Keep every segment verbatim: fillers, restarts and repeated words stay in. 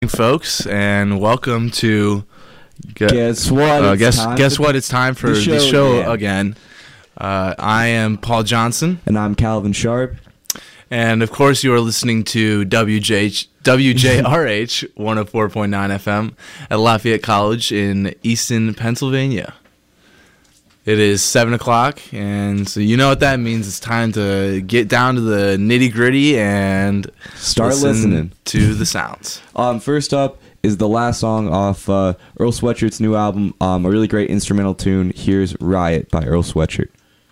folks, and welcome to gu- guess what? Uh, guess guess what? It's time for the show, the show again. again. Uh, I am Paul Johnson, and I'm Calvin Sharp, and of course you are listening to W J W J R H one oh four point nine F M at Lafayette College in Easton, Pennsylvania. It is seven o'clock, and so you know what that means. It's time to get down to the nitty gritty and start listen listening to the sounds. Um, first up is the last song off uh, Earl Sweatshirt's new album, um, a really great instrumental tune. Here's Riot by Earl Sweatshirt.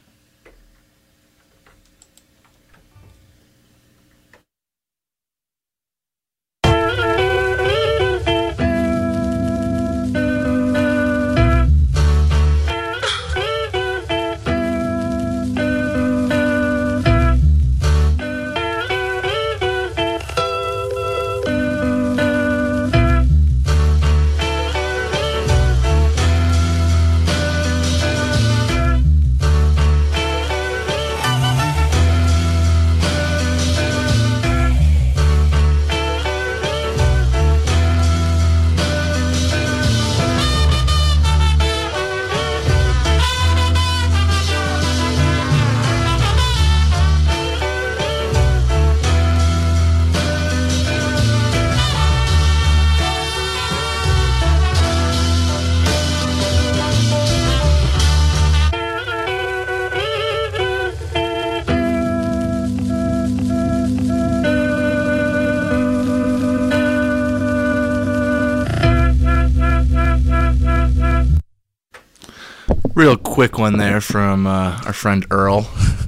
Real quick one there from uh, our friend Earl.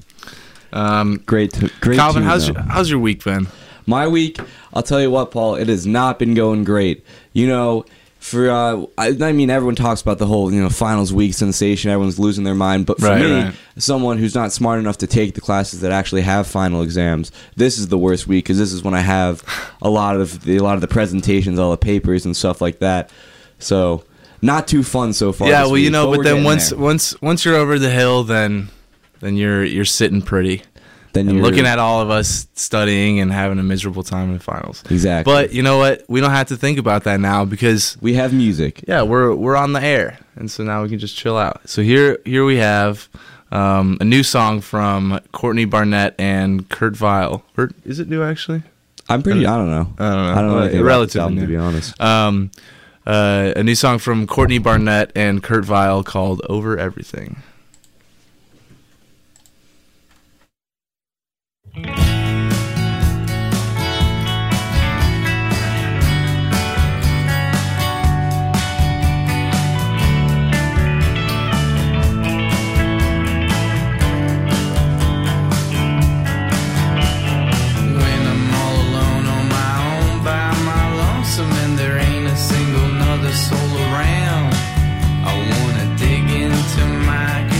Um, great, t- great. Calvin, tune, how's though. your, how's your week been? My week, I'll tell you what, Paul. It has not been going great. You know, for uh, I, I mean, everyone talks about the whole you know finals week sensation. Everyone's losing their mind. But for right, me, right. someone who's not smart enough to take the classes that actually have final exams, this is the worst week because this is when I have a lot of the, a lot of the presentations, all the papers and stuff like that. So. Not too fun so far. Yeah, this well, week, you know, but, but then once there. once once you're over the hill, then then you're you're sitting pretty. Then and you're looking at all of us studying and having a miserable time in the finals. Exactly. But you know what? We don't have to think about that now because we have music. Yeah, we're we're on the air, and so now we can just chill out. So here here we have um, a new song from Courtney Barnett and Kurt Vile. Or is it new actually? I'm pretty. I don't know. I don't know. I don't know. Well, relatively album, new, to be honest. Um, Uh, a new song from Courtney Barnett and Kurt Vile called Over Everything. soul around. I wanna dig into my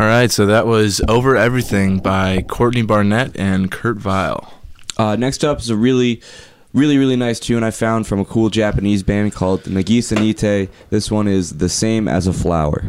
right, so that was Over Everything by Courtney Barnett and Kurt Vile. Uh, next up is a really, really, really nice tune I found from a cool Japanese band called Nagisa Nite. This one is The Same as a Flower.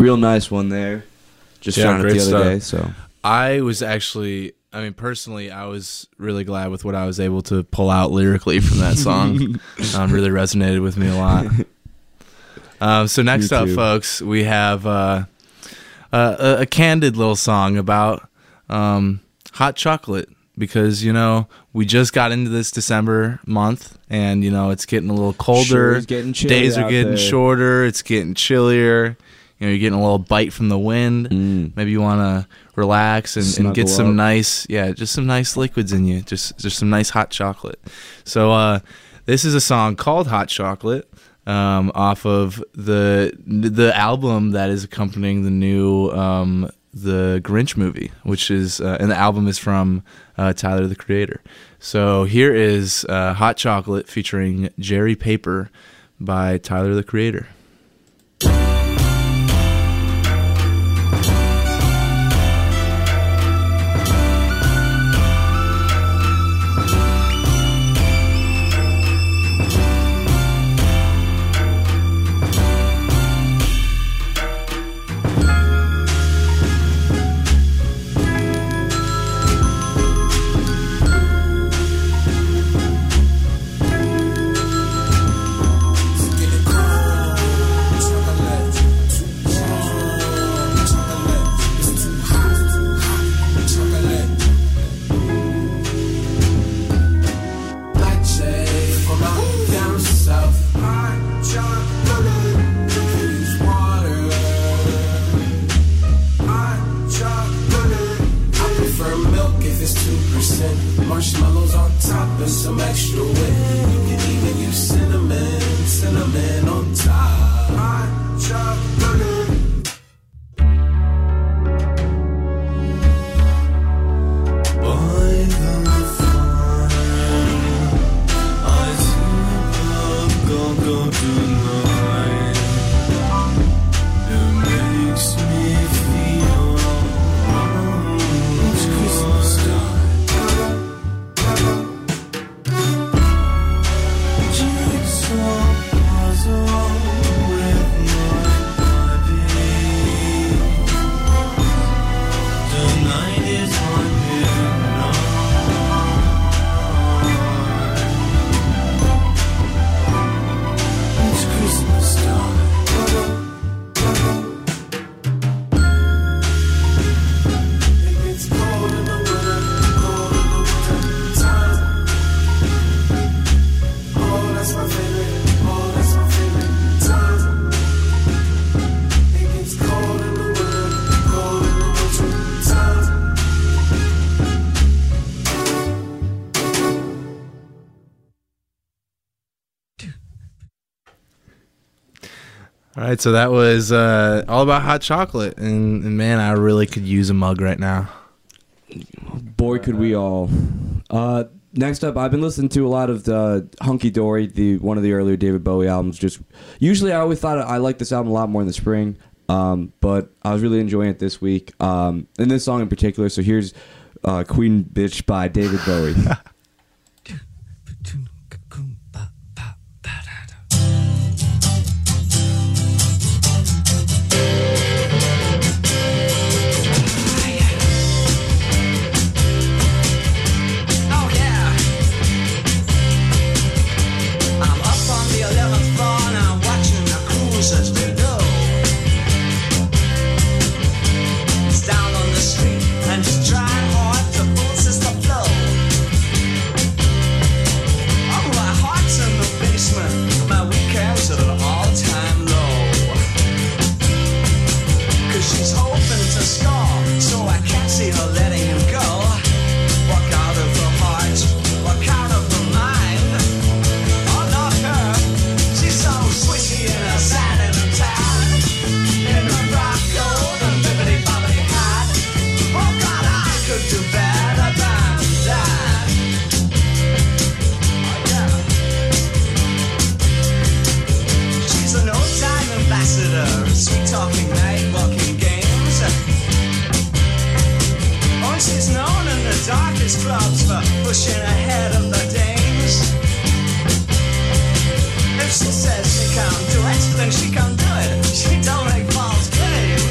Real nice one there. Just Yeah, found it great the other stuff. day. So I was actually, I mean, personally, I was really glad with what I was able to pull out lyrically from that song. um, really resonated with me a lot. Um, so next Me up, too. folks, we have uh, a, a candid little song about um, hot chocolate. Because, you know, we just got into this December month, and, you know, it's getting a little colder. Sure is getting chilly Days are out getting there. shorter. It's getting chillier. You know, you're getting a little bite from the wind. Mm. Maybe you want to relax and, and get Snuggle some up. nice, yeah, just some nice liquids in you. Just, just some nice hot chocolate. So, uh, this is a song called Hot Chocolate, um, off of the the album that is accompanying the new um, the Grinch movie, which is uh, and the album is from uh, Tyler the Creator. So here is uh, Hot Chocolate featuring Jerry Paper by Tyler the Creator. Marshmallows on top and some extra whip. You can even use cinnamon, cinnamon on top. Hot chocolate. By the fire, I see a go go tonight. It makes me feel alright. It's Christmas time. All right, so that was uh, all about hot chocolate, and, and man, I really could use a mug right now. boy, could we all. Uh, next up, I've been listening to a lot of the Hunky Dory, the one of the earlier David Bowie albums. Just usually, I always thought I liked this album a lot more in the spring, um, but I was really enjoying it this week, um, and this song in particular. So here's uh, "Queen Bitch" by David Bowie. She can't do it, then she can't do it. She don't make false claims.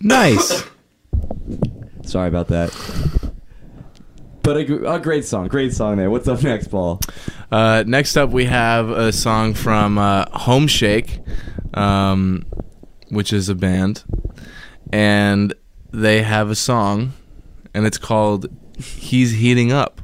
Nice. Sorry about that. But a, gr- a great song. Great song there. What's up next, Paul? Uh, next up, we have a song from uh, Home Shake, um, which is a band. And they have a song, and it's called He's Heating Up.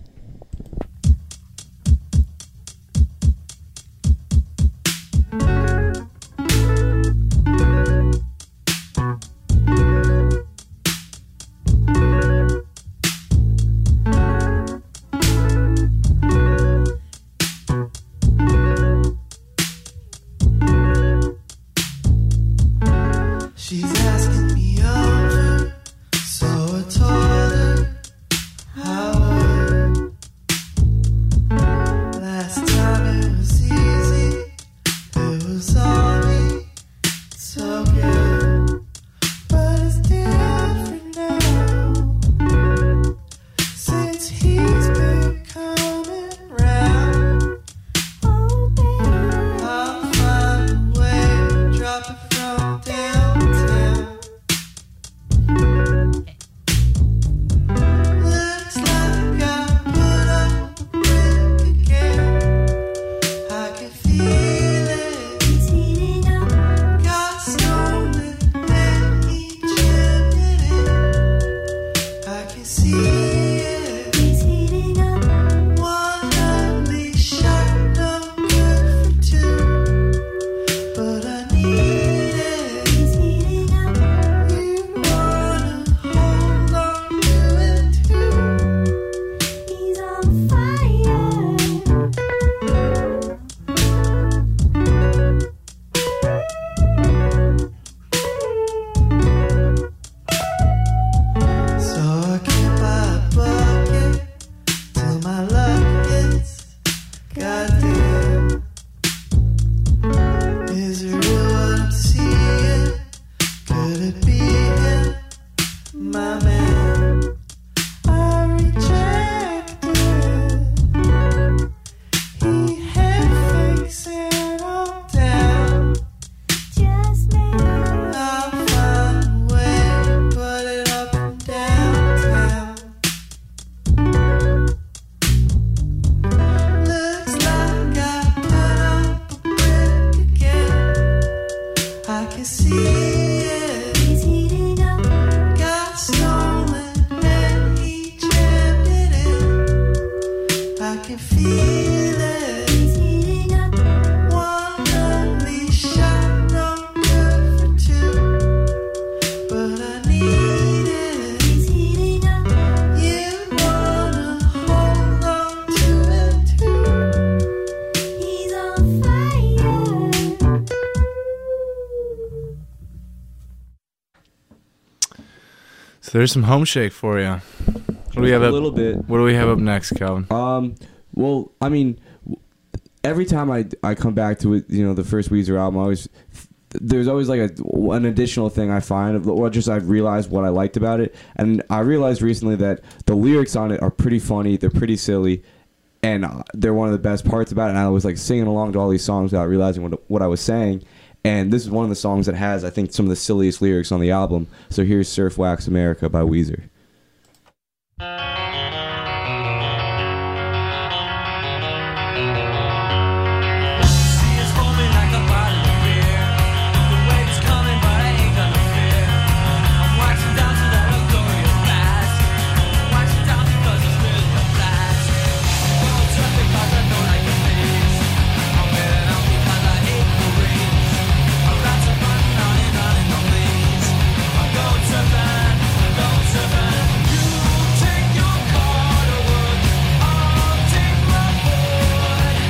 She's asking me over, so I told her how I last time it was easy, it was all me, so good, but it's different now, since he's been coming round. Oh baby, I'll find a way to drop it from downtown. Looks like I put up a brick again. I can feel it. He's heating up. Got stolen and he jammed it in. I can see it. He's heating up. One ugly shot, no good for two. But I need it. He's heating up. You wanna hold on to it too. He's on fire. So I can't buy a bucket till my luck hits. Goddamn. Is it real what I'm seeing? Could it be him, my man? I rejected it. He had fakes and all down. Just maybe I'll find a way to put it up and downtown. Looks like I put up a brick again. I can see it. He's heating up. Got stolen and he jammed it in. I can feel it. He's heating up. One ugly shot, no good for two. But I need it. He's heating up. You wanna hold on to it too. He's on fire. So there's some Home Shake for you. What do we have a up? little bit. What do we have up next, Calvin? Um, well, I mean, w- every time I, I come back to it, you know, the first Weezer album, I always there's always like a an additional thing I find, or just I've realized what I liked about it, and I realized recently that the lyrics on it are pretty funny, they're pretty silly, and uh, they're one of the best parts about it. And I was like singing along to all these songs without realizing what what I was saying. And this is one of the songs that has, I think, some of the silliest lyrics on the album. So here's Surf Wax America by Weezer. See it's foaming like a bottle of beer. The wave is coming, but I ain't gonna fear. I'm watching down to that glorious past. Watching down because it's really a blast. I'm surfing 'cause I don't like the things. I'm wearing out because I hate the rains. I'm lots of fun on and on and on things. I'm going surfing, I'm going surfing. You take your car to work, I'll take my board.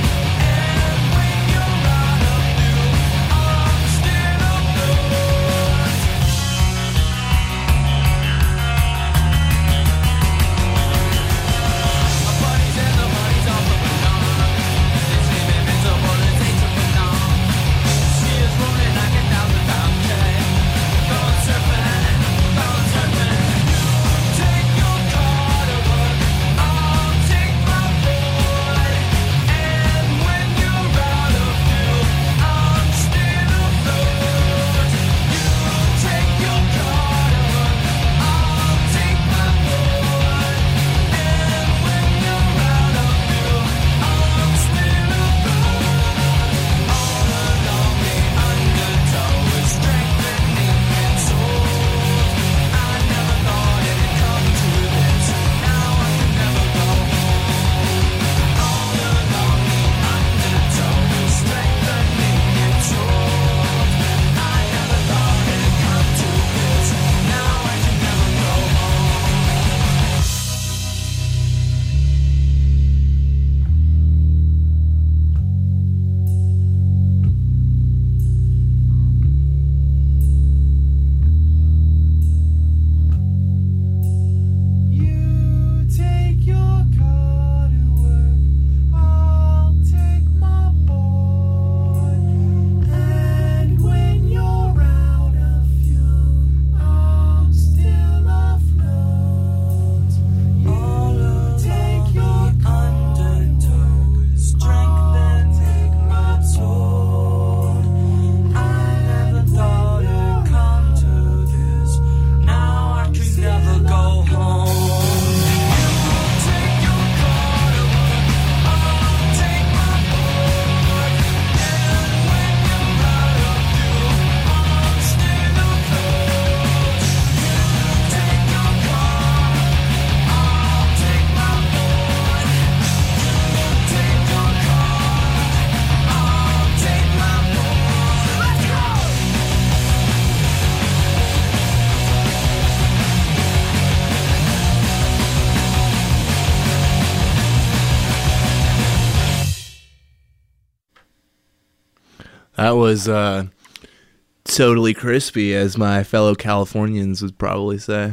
That was uh, totally crispy, as my fellow Californians would probably say.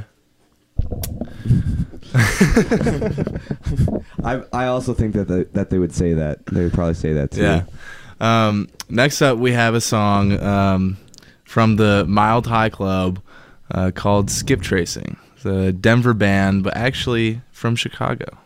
I I also think that the, that they would say that. They would probably say that too. Yeah. Um, next up, we have a song um, from the Mild High Club uh, called Skip Tracing. It's a Denver band, but actually from Chicago.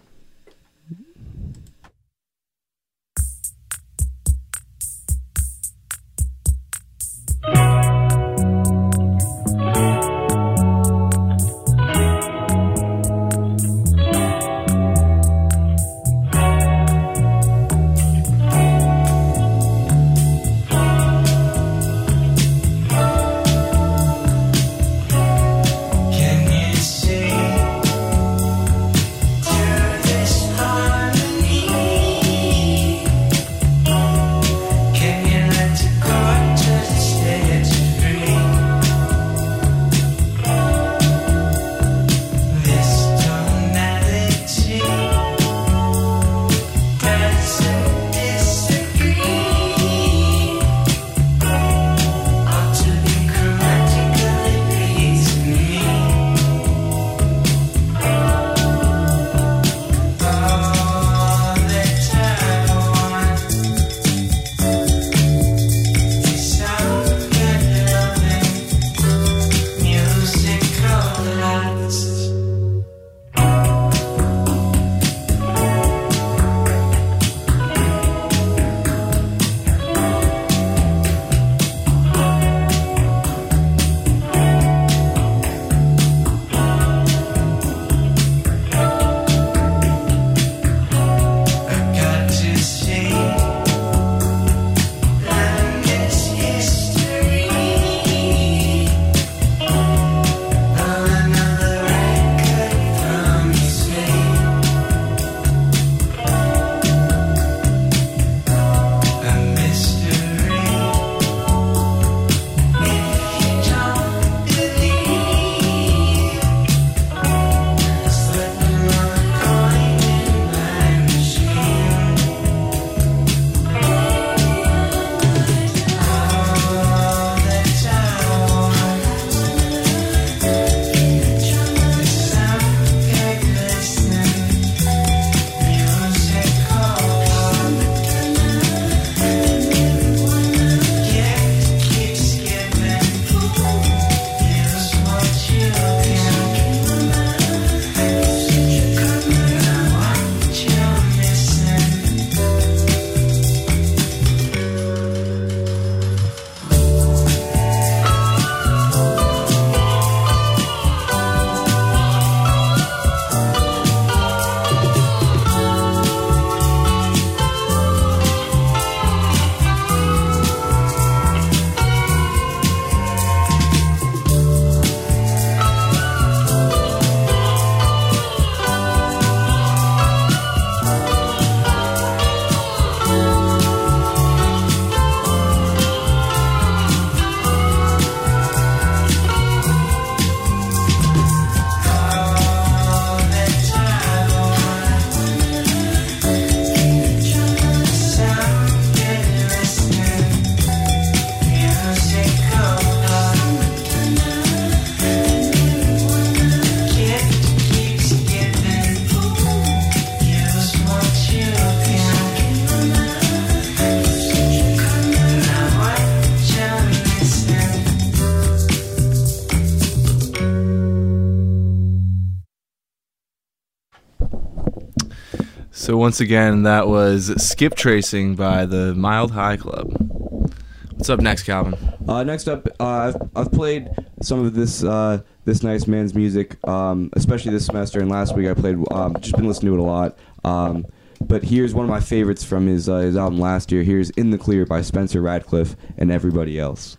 So once again, that was Skip Tracing by the Mild High Club. What's up next, Calvin? Uh, next up, uh, I've, I've played some of this uh, this nice man's music, um, especially this semester, and last week I played, um, just been listening to it a lot. Um, but here's one of my favorites from his, uh, his album last year. Here's In the Clear by Spencer Radcliffe and Everybody Else.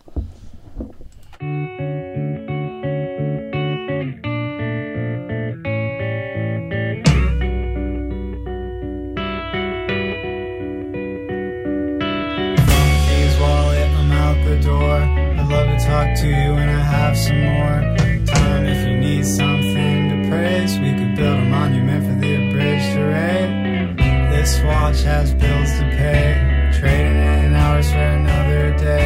Talk to you when I have some more time. If you need something to praise, we could build a monument for the abridged array. This watch has bills to pay, trading in hours for another day.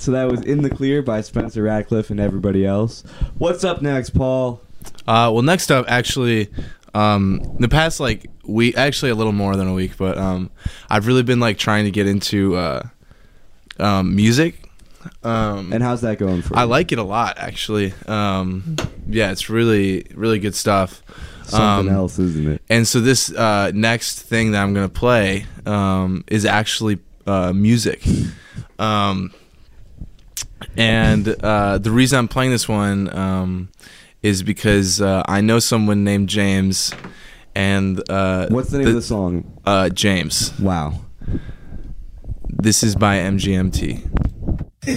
So that was In the Clear by Spencer Radcliffe and everybody else. What's up next, Paul? Uh, well, next up, actually, um, the past like week, actually a little more than a week, but um, I've really been like trying to get into uh, um, music. Um, And how's that going for you? I like it a lot, actually. Um, yeah, it's really, really good stuff. Something Um, else, isn't it? And so this uh, next thing that I'm gonna play um, is actually uh, music, um, and uh, the reason I'm playing this one um, is because uh, I know someone named James, and uh, What's the name of the song? Uh, James. Wow. This is by M G M T. Oh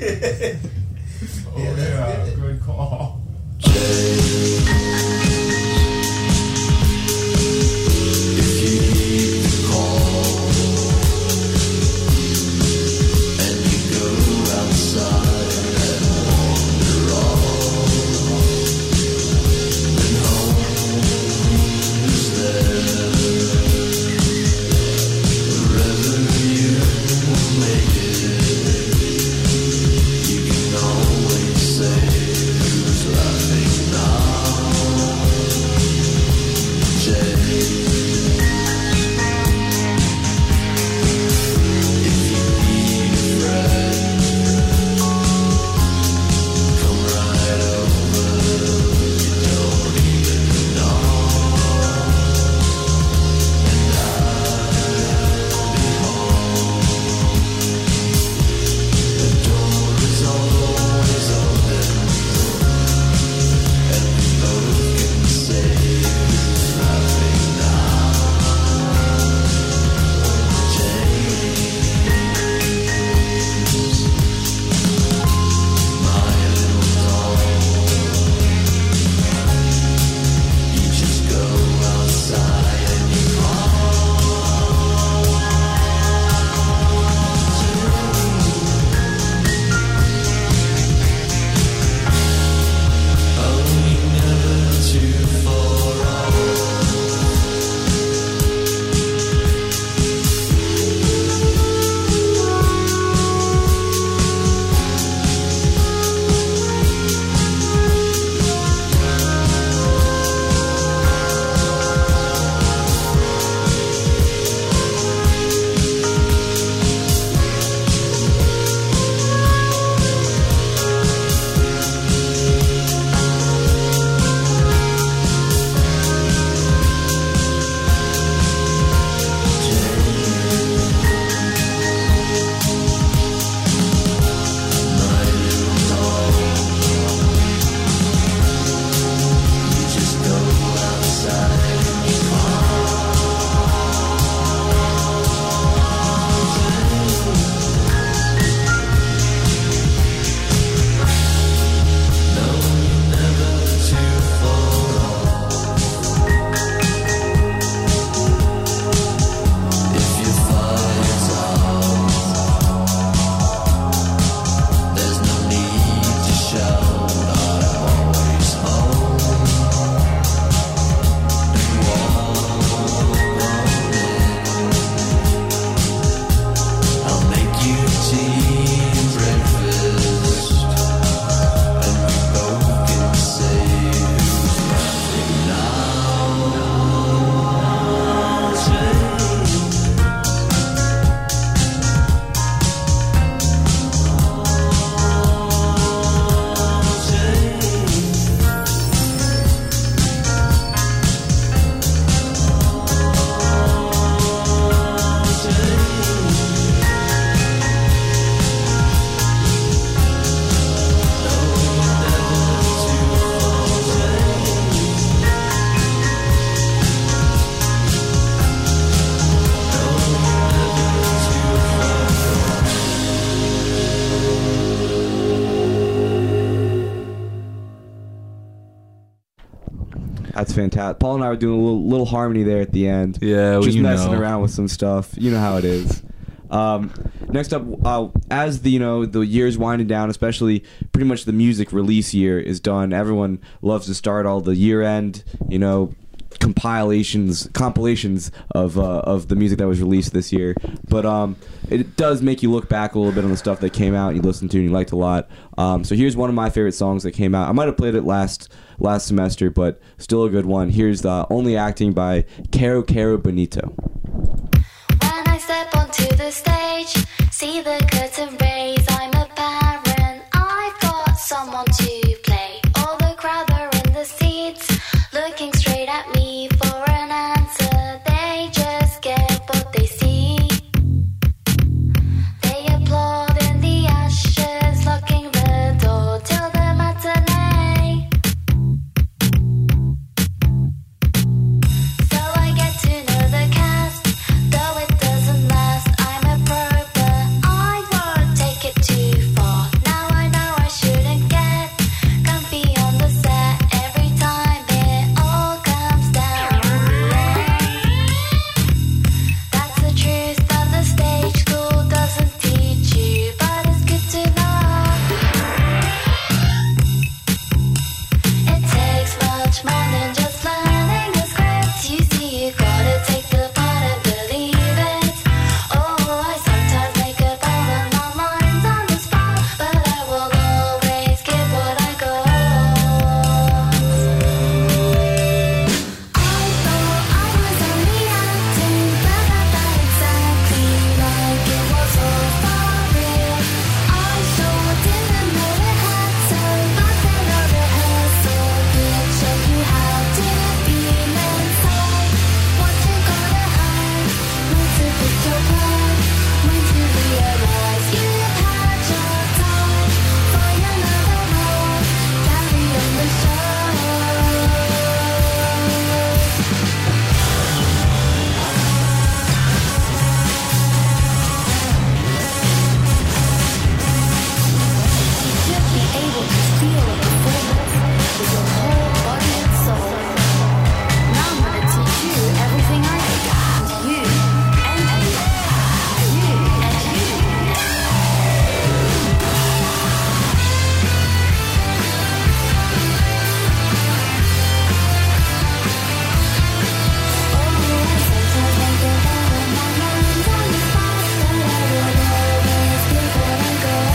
yeah, good call. That's fantastic. Paul and I were doing a little, little harmony there at the end. Yeah, well, just you messing know. around with some stuff. You know how it is. Um, next up, uh, as the you know the year's winding down, especially pretty much the music release year is done. Everyone loves to start all the year end, you know, compilations, compilations of uh, of the music that was released this year. But um, it does make you look back a little bit on the stuff that came out and you listened to and you liked a lot. Um, so here's one of my favorite songs that came out. I might have played it last last semester, but still a good one. Here's the Only Acting by Caro Caro Bonito. When I step onto the stage, see the curtain raise, I'm a parent, I've got someone to play. All the crowd are in the seats, looking straight at me for an answer. They just get what they see. They applaud in the ashes, locking the door till the matinee. So I get to know the cast, though it doesn't last. I'm a pro, but I won't take it too far. Now I know I shouldn't get comfy on the set every time it all comes down. That's the truth that the stage school doesn't teach you, but it's good to know. It takes much more than just learning the script. You see, you gotta take the part and believe it. Oh, I sometimes make up all of my minds on the spot, but I will always give what I got. I thought I was only acting, but I felt exactly like it was all for real. I sure didn't know it had to, but then a rehearsal could show you how to feel inside. What you gotta hide, when to pick your pride, when to realize you've had your time. Find another role, carry on the show. You should be able to feel a performance with your whole body and soul. Now I'm gonna teach you everything I got. You and you, you and you. Oh, I sometimes make it out of my mind on the spot, but I will always give what I got.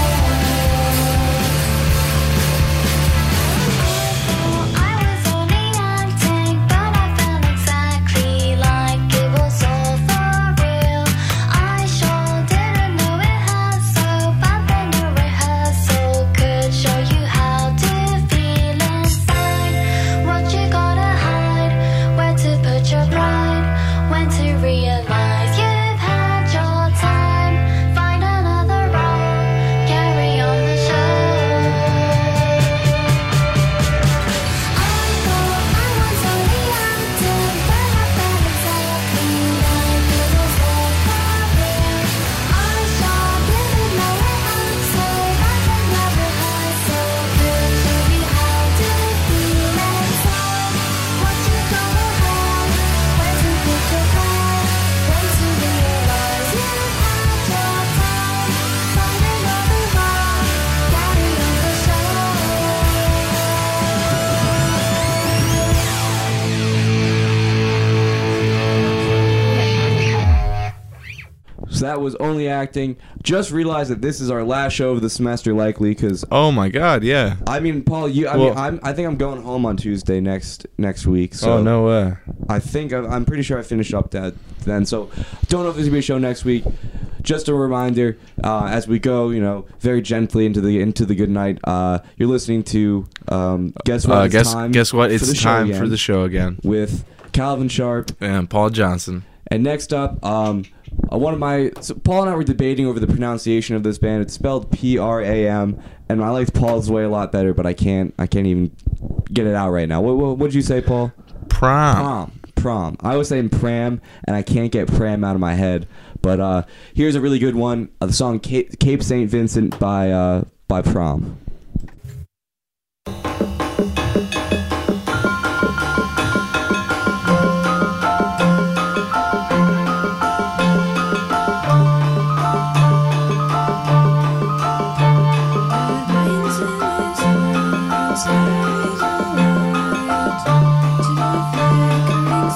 I was only acting, but I felt exactly like it was all for real. I sure didn't know it had so, but then a rehearsal could show you how to feel inside. What you gotta hide, where to put your pride, when to realize you've had your time. Find another role, carry on the show. I thought I was only acting, but I felt exactly like it was all for real. I sure didn't know it had so, but then a rehearsal could show you how to feel inside. What you gotta hide, where to put your pride, when to realize you've had your time. Find another role, carry on the show. So that was Only Acting. Just realized that this is our last show of the semester, likely, because Oh my God, yeah. I mean, Paul, you. I Well- mean, I'm. I think I'm going home on Tuesday next next week. So oh no way. I think I, I'm pretty sure I finished up that then. So don't know if there's gonna be a show next week. Just a reminder, uh, as we go, you know, very gently into the into the good night. Uh, you're listening to um, guess what? Uh, It's guess time guess what? for It's the show time again for the show again. with Calvin Sharp. And Paul Johnson. And next up, um, uh, one of my so Paul and I were debating over the pronunciation of this band. It's spelled P R A M, and I liked Paul's way a lot better, but I can't I can't even get it out right now. What what did you say, Paul? Prom. Prom. Prom. I was saying pram, and I can't get pram out of my head. But uh, here's a really good one: uh, the song Cape, Cape Saint Vincent by uh, by Prom. To the flickering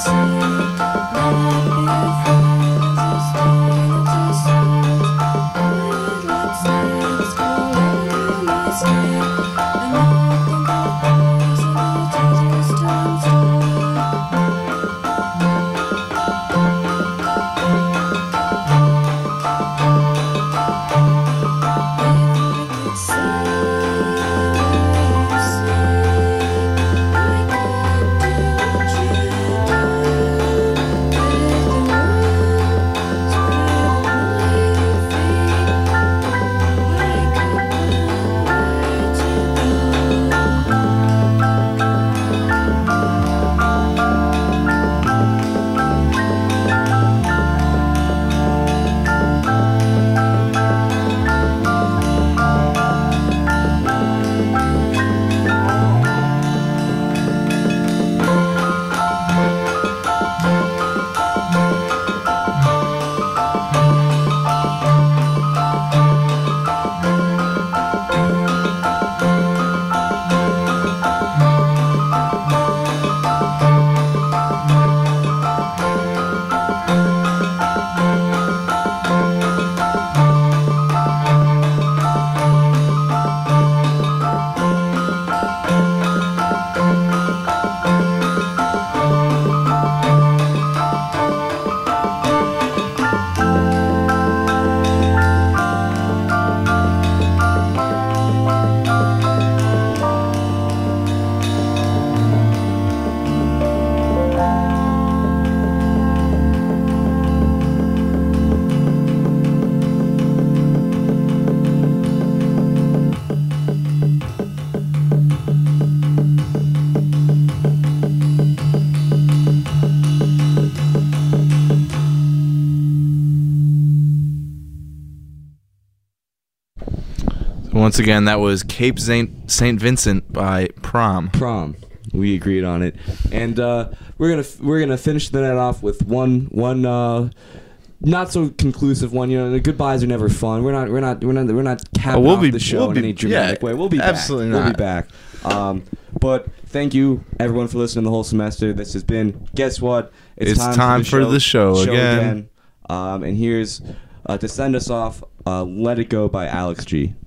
Once again, that was Cape Saint Saint Vincent by Prom. Prom. We agreed on it, and uh, we're gonna we're gonna finish the night off with one one uh, not so conclusive one. You know, the goodbyes are never fun. We're not we're not we're not we're not capping Oh, we'll off be- the show we'll in be- any dramatic yeah, way. We'll be absolutely back. We'll be not. back. Um, but thank you everyone for listening the whole semester. This has been. Guess what? It's time for the show again. Um, and here's uh, to send us off. Uh, Let It Go by Alex G.